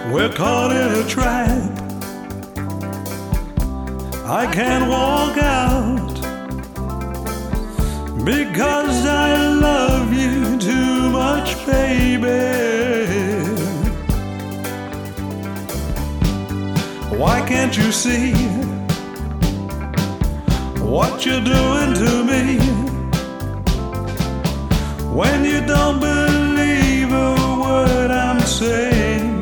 We're caught in a trap. I can't walk out because I love you too much, baby. Why can't you see what you're doing to me when you don't believe a word I'm saying?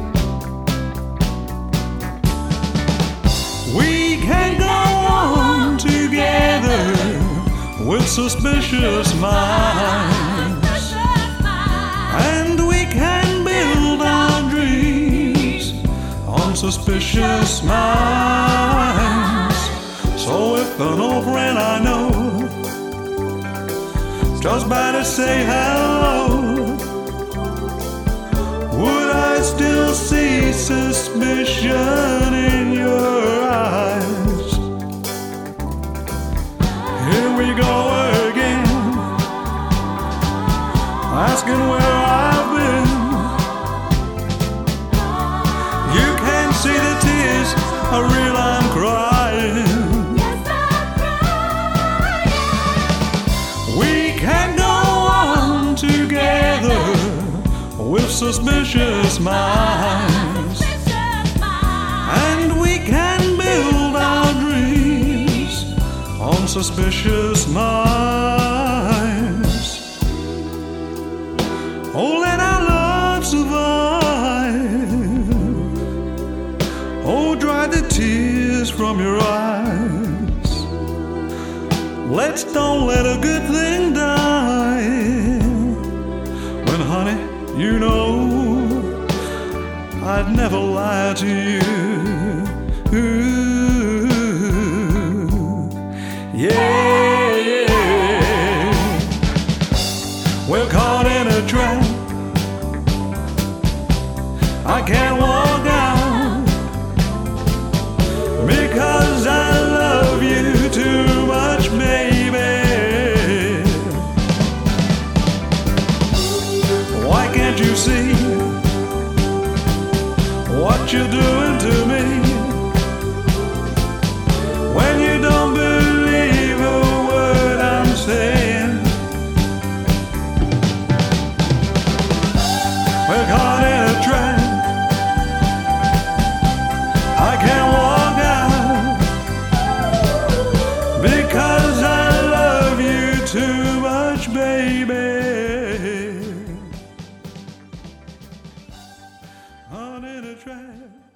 We can't go on together with suspicious minds, and we can build our dreams on suspicious minds. So if an old friend I know just by to say hello, would I still see suspicion in your eyes? Here we go again, asking where I've been. You can't see the tears are real, I'm crying. Yes, I'm crying. We can't go on together with suspicious minds, and we can build our dreams on suspicious minds. Oh, let our love survive. Oh, dry the tears from your eyes. Don't let a good thing die. When, honey, you know I'd never lie to you. Ooh, yeah, yeah. We're caught in a trap. I can't walk out because I love you too much, baby. Why can't you see what you're doing to me when you don't believe a word I'm saying? We're caught in a trap. I can't walk out because I love you too much, baby. Caught in a trap.